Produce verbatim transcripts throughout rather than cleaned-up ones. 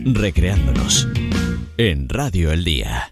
Recreándonos en Radio El Día.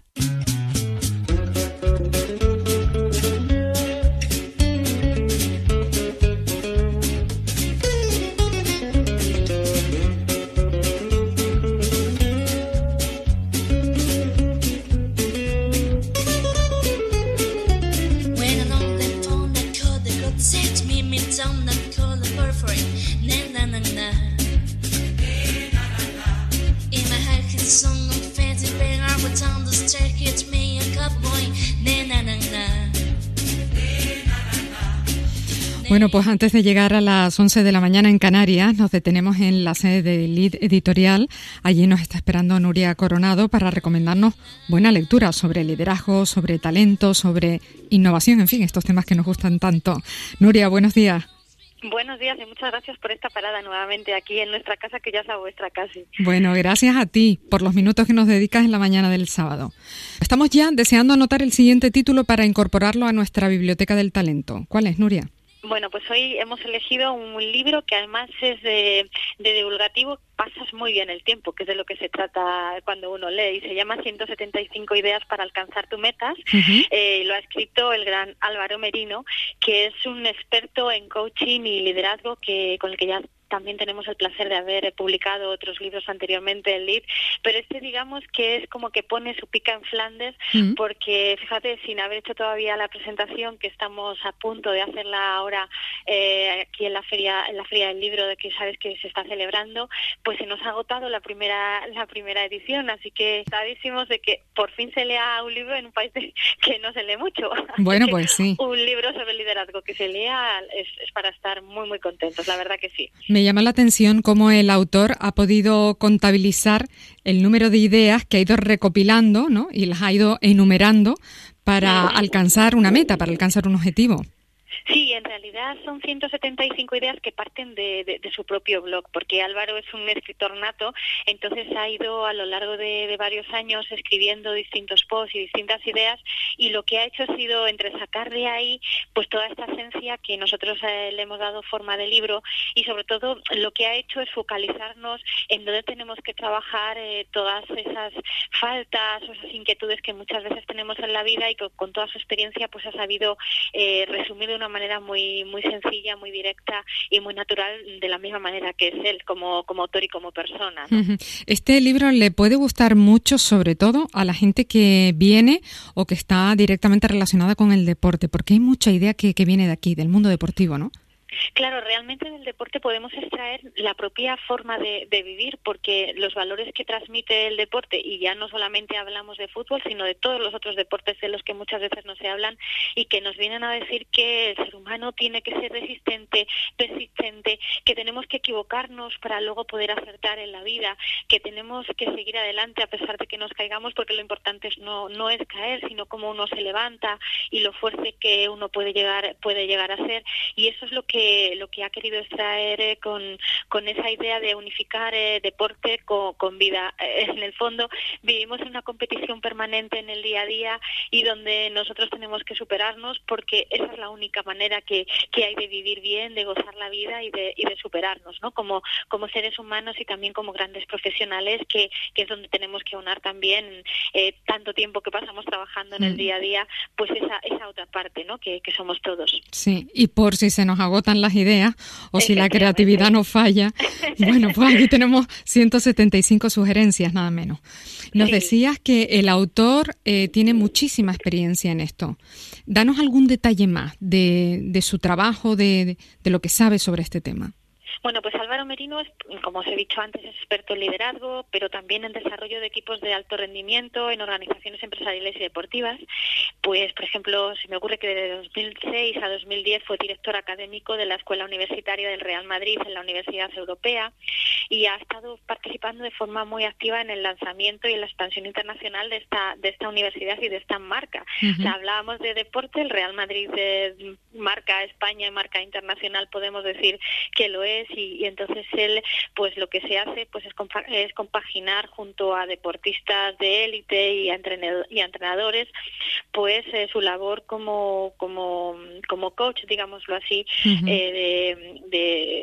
Bueno, pues antes de llegar a las once de la mañana en Canarias, nos detenemos en la sede de Lead Editorial. Allí nos está esperando Nuria Coronado para recomendarnos buena lectura sobre liderazgo, sobre talento, sobre innovación, en fin, estos temas que nos gustan tanto. Nuria, buenos días. Buenos días y muchas gracias por esta parada nuevamente aquí en nuestra casa, que ya es la vuestra casi. Bueno, gracias a ti por los minutos que nos dedicas en la mañana del sábado. Estamos ya deseando anotar el siguiente título para incorporarlo a nuestra Biblioteca del Talento. ¿Cuál es, Nuria? Bueno, pues hoy hemos elegido un libro que además es de, de divulgativo. Pasas muy bien el tiempo, que es de lo que se trata cuando uno lee, y se llama ciento setenta y cinco ideas para alcanzar tus metas. Uh-huh. Eh, lo ha escrito el gran Álvaro Merino, que es un experto en coaching y liderazgo, que con el que ya también tenemos el placer de haber publicado otros libros anteriormente en Lead, pero este digamos que es como que pone su pica en Flandes, uh-huh. porque fíjate, sin haber hecho todavía la presentación, que estamos a punto de hacerla ahora eh, aquí en la feria, en la feria del libro, de que sabes que se está celebrando, pues se nos ha agotado la primera la primera edición, así que estadísimos de que por fin se lea un libro en un país de, que no se lee mucho. Bueno, pues sí. Un libro sobre liderazgo que se lea es, es para estar muy, muy contentos, la verdad que sí. Me llama la atención cómo el autor ha podido contabilizar el número de ideas que ha ido recopilando, ¿no? Y las ha ido enumerando para alcanzar una meta, para alcanzar un objetivo. Sí, en realidad son ciento setenta y cinco ideas que parten de, de, de su propio blog, porque Álvaro es un escritor nato, entonces ha ido a lo largo de, de varios años escribiendo distintos posts y distintas ideas, y lo que ha hecho ha sido entresacar de ahí pues toda esta esencia que nosotros eh, le hemos dado forma de libro, y sobre todo lo que ha hecho es focalizarnos en dónde tenemos que trabajar eh, todas esas faltas o esas inquietudes que muchas veces tenemos en la vida, y que con toda su experiencia pues ha sabido eh, resumir de una manera muy muy sencilla, muy directa y muy natural, de la misma manera que es él como, como autor y como persona, ¿no? Este libro le puede gustar mucho, sobre todo a la gente que viene o que está directamente relacionada con el deporte, porque hay mucha idea que, que viene de aquí, del mundo deportivo, ¿no? Claro, realmente del deporte podemos extraer la propia forma de, de vivir, porque los valores que transmite el deporte, y ya no solamente hablamos de fútbol, sino de todos los otros deportes de los que muchas veces no se hablan, y que nos vienen a decir que el ser humano tiene que ser resistente, persistente, que tenemos que equivocarnos para luego poder acertar en la vida, que tenemos que seguir adelante a pesar de que nos caigamos, porque lo importante es no, no es caer, sino cómo uno se levanta y lo fuerte que uno puede llegar, puede llegar a ser, y eso es lo que lo que ha querido extraer eh, con, con esa idea de unificar eh, deporte con, con vida. Eh, en el fondo vivimos en una competición permanente en el día a día, y donde nosotros tenemos que superarnos, porque esa es la única manera que, que hay de vivir bien, de gozar la vida y de, y de superarnos, ¿no? Como, como seres humanos y también como grandes profesionales, que, que es donde tenemos que aunar también eh, tanto tiempo que pasamos trabajando en el día a día, pues esa, esa otra parte, ¿no? Que, que somos todos. Sí, y por si se nos agotan las ideas o si la creatividad nos falla, bueno, pues aquí tenemos ciento setenta y cinco sugerencias, nada menos. Nos sí. decías que el autor eh, tiene muchísima experiencia en esto. Danos algún detalle más de, de su trabajo, de, de, de lo que sabe sobre este tema. Bueno, pues Álvaro Merino, es, como os he dicho antes, es experto en liderazgo, pero también en desarrollo de equipos de alto rendimiento en organizaciones empresariales y deportivas. Pues, por ejemplo, se me ocurre que de dos mil seis a dos mil diez fue director académico de la Escuela Universitaria del Real Madrid en la Universidad Europea, y ha estado participando de forma muy activa en el lanzamiento y en la expansión internacional de esta de esta universidad y de esta marca. Uh-huh. O sea, hablábamos de deporte, el Real Madrid de marca España y marca internacional, podemos decir que lo es. Y, y entonces él, pues lo que se hace pues es, compa- es compaginar junto a deportistas de élite y a, entrenador- y a entrenadores, pues eh, su labor como como como coach, digámoslo así, uh-huh. eh, de, de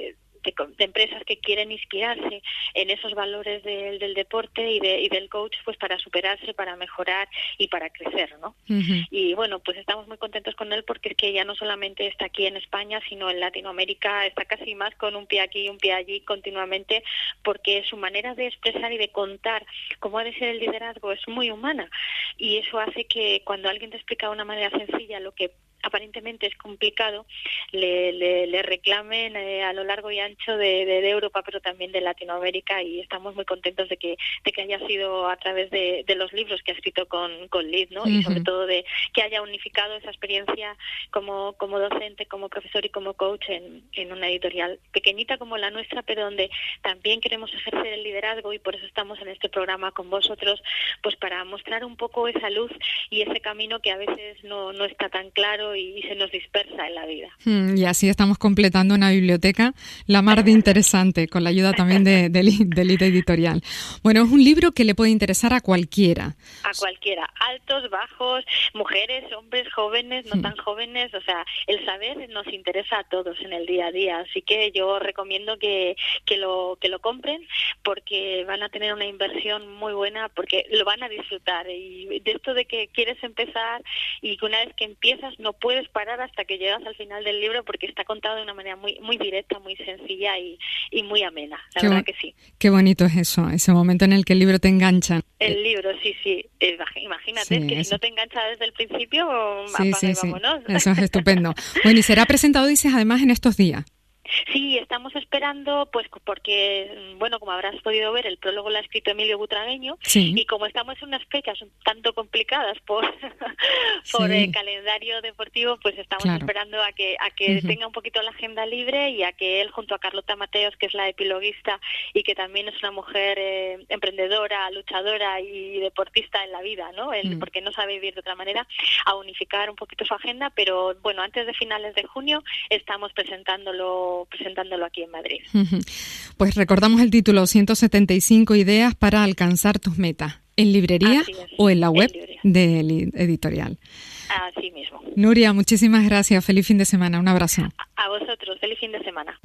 de, de empresas que quieren inspirarse en esos valores del, del deporte y, de, y del coach, pues para superarse, para mejorar y para crecer, ¿no? Uh-huh. Y bueno, pues estamos muy contentos con él porque es que ya no solamente está aquí en España, sino en Latinoamérica, está casi más con un pie aquí y un pie allí continuamente, porque su manera de expresar y de contar cómo ha de ser el liderazgo es muy humana, y eso hace que cuando alguien te explica de una manera sencilla lo que aparentemente es complicado, le, le, le reclamen eh, a lo largo y ancho de, de, de Europa, pero también de Latinoamérica, y estamos muy contentos de que de que haya sido a través de, de los libros que ha escrito con, con Liz, ¿no? Uh-huh. Y sobre todo de que haya unificado esa experiencia como, como docente, como profesor y como coach en, en una editorial pequeñita como la nuestra, pero donde también queremos ejercer el liderazgo, y por eso estamos en este programa con vosotros, pues para mostrar un poco esa luz y ese camino que a veces no, no está tan claro y se nos dispersa en la vida. Mm, y así estamos completando una biblioteca la mar de interesante, con la ayuda también de, de, de Liz Editorial. Bueno, es un libro que le puede interesar a cualquiera. A cualquiera, altos, bajos, mujeres, hombres, jóvenes, no mm. tan jóvenes, o sea, el saber nos interesa a todos en el día a día, así que yo recomiendo que, que, lo, que lo compren, porque van a tener una inversión muy buena, porque lo van a disfrutar, y de esto de que quieres empezar y que una vez que empiezas no puedes parar hasta que llegas al final del libro, porque está contado de una manera muy muy directa, muy sencilla y, y muy amena, la qué verdad que sí. Qué bonito es eso, ese momento en el que el libro te engancha. El libro, sí, sí, imagínate, sí, que eso. Si no te engancha desde el principio, sí, apaga sí, y sí. vámonos. Eso es estupendo. Bueno, y será presentado, dices, además en estos días. Sí, estamos esperando, pues porque, bueno, como habrás podido ver, el prólogo lo ha escrito Emilio Butragueño, sí. Y como estamos en unas fechas un tanto complicadas por, por sí. el calendario deportivo, pues estamos claro. esperando a que a que uh-huh. tenga un poquito la agenda libre, y a que él, junto a Carlota Mateos, que es la epiloguista y que también es una mujer eh, emprendedora, luchadora y deportista en la vida, ¿no? El, uh-huh. porque no sabe vivir de otra manera, a unificar un poquito su agenda, pero bueno, antes de finales de junio estamos presentándolo presentándolo aquí en Madrid. Pues recordamos el título, ciento setenta y cinco ideas para alcanzar tus metas, en librería o en la web de Editorial. Así mismo. Nuria, muchísimas gracias. Feliz fin de semana. Un abrazo. A vosotros. Feliz fin de semana.